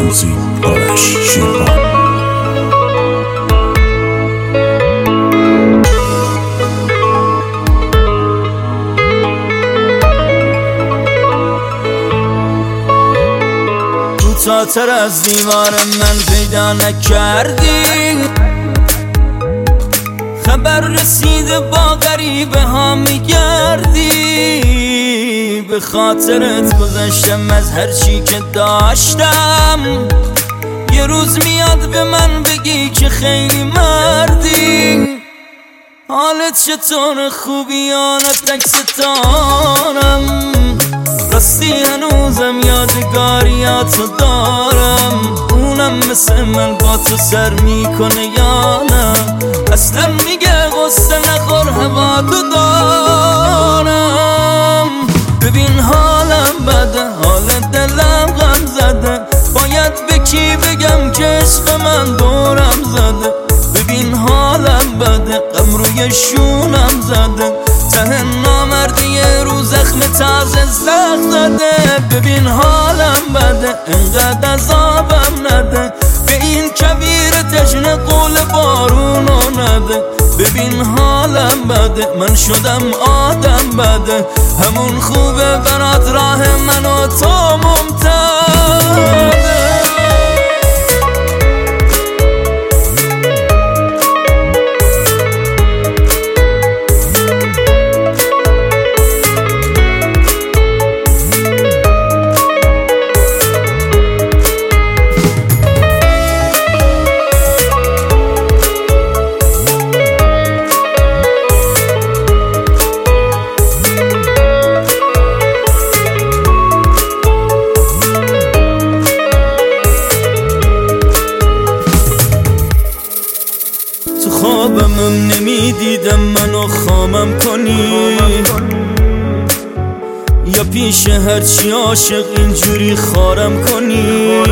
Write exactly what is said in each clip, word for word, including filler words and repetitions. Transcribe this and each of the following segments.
موزیک آرش شیربان. کوتاه‌تر از دیوار من پیدا نکردی، خبر رسیده با غریبه ها میگردی. به خاطرت گذشتم از هر چی که داشتم، یه روز میاد به من بگی که خیلی مردی. حالت چطور؟ خوبی؟ آنت عکستانم، راستی هنوزم یادگاریاتو دارم. اونم مثل من با تو سر میکنه یا نه؟ اصلا میگه غصه نخور هوا تو دارم. ببین حالم بده، حال دلم غم زده، باید به کی بگم که عشق من دورم زده. ببین حالم بده، غم روی شونم زده، ته نامردی یه رو زخم تازه زخم زده. ببین حالم بده، انقدر عذابم نده، به این کویر تشنه قول بارونو نده. ببین حالم بده، من شدم آدم بده، همون خوبه برات راه من و تو ممتده. خوابمم نمیدیدم منو خامم کنی، یا پیش هرچی عاشق اینجوری خارم کنی.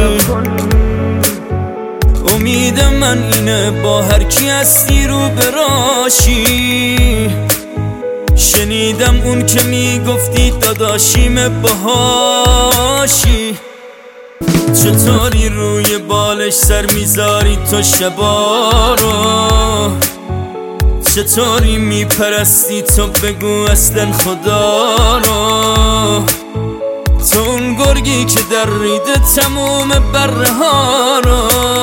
امید من اینه با هر کی هستی رو براشی. شنیدم اون که میگفتی داداشیم باهاشی. چطوری روی بالش سر میذاری تو شبا رو؟ چطوری میپرستی تو؟ بگو اصلا خدا رو. تو اون گرگی که در ریده تموم بره ها رو.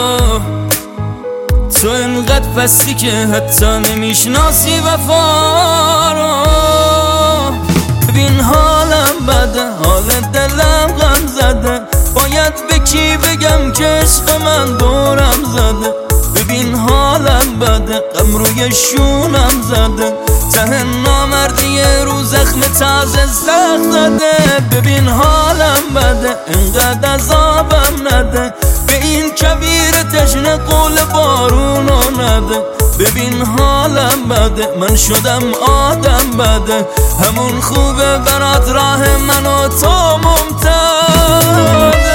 تو انقدر پستی که حتی نمیشناسی وفا رو. ببین حالم بده، حال دلم غم زده، باید به کی بگم که عشق من دورم زده. ببین حالم بده، غم روی شونم زده، ته نامردی یه رو زخم تازه زخم زده. ببین حالم بده، انقدر عذابم نده، به این کویر تشنه قول بارونو نده. ببین حالم بده، من شدم آدم بده، همون خوبه برات راه من و تو ممتده.